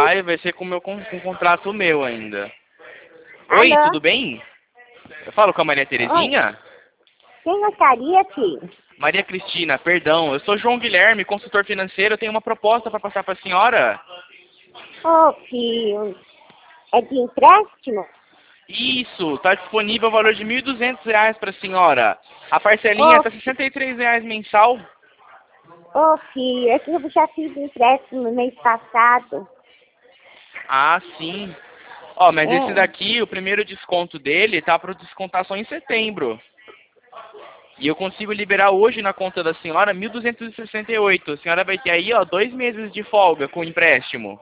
vai ser com contrato meu ainda. Oi, Alô? tudo bem? Eu falo com a Maria Oi. Terezinha? Quem gostaria, filho? Maria Cristina, perdão. Eu sou João Guilherme, consultor financeiro. Eu tenho uma proposta para passar para a senhora. Ô, filho, é de empréstimo? Isso, está disponível o valor de R$ 1.200 para a senhora. A parcelinha Ô, está R$ 63 mensal. ô, filho, é que eu já fiz empréstimo no mês passado. Ah, sim. Ó, mas esse É. daqui, o primeiro desconto dele tá para descontar só em setembro. E eu consigo liberar hoje na conta da senhora 1.268. A senhora vai ter aí, ó, 2 meses de folga com o empréstimo.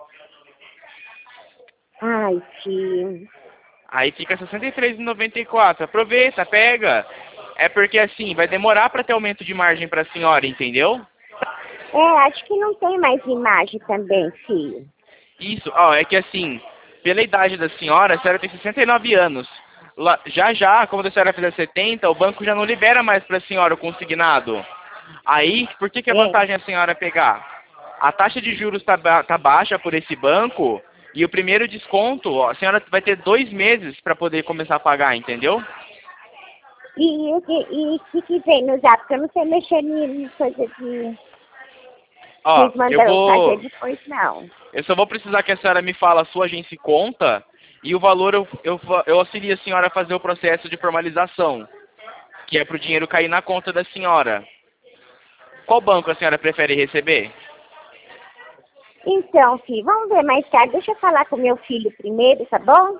Ai, filho. Aí fica R$ 63,94. Aproveita, pega. É porque assim, vai demorar para ter aumento de margem para a senhora, entendeu? É, acho que não tem mais imagem também, filho. Isso, ó, é que assim, pela idade da senhora, a senhora tem 69 anos. Já já, quando a senhora fizer 70, o banco já não libera mais para a senhora o consignado. Aí, por que é É. vantagem a senhora pegar? A taxa de juros tá baixa por esse banco e o primeiro desconto, ó, a senhora vai ter 2 meses para poder começar a pagar, entendeu? E o que vem no zap? Porque eu não sei mexer em coisa de... Ó, Vocês mandam fazer depois, não. eu só vou precisar que a senhora me fale a sua agência e conta e o valor eu auxilio a senhora a fazer o processo de formalização, que é para o dinheiro cair na conta da senhora. Qual banco a senhora prefere receber? Então, filho, vamos ver mais tarde. Deixa eu falar com meu filho primeiro, tá bom?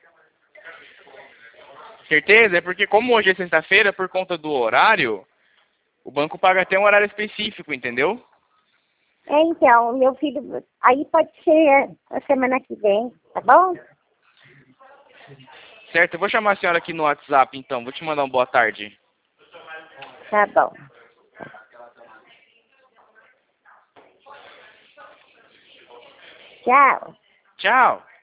Certeza? É porque como hoje é sexta-feira, por conta do horário, o banco paga até um horário específico, entendeu? É, então, meu filho, aí pode ser a semana que vem, tá bom? Certo, eu vou chamar a senhora aqui no WhatsApp, então. Vou te mandar um boa tarde. Tá bom. Tchau. Tchau!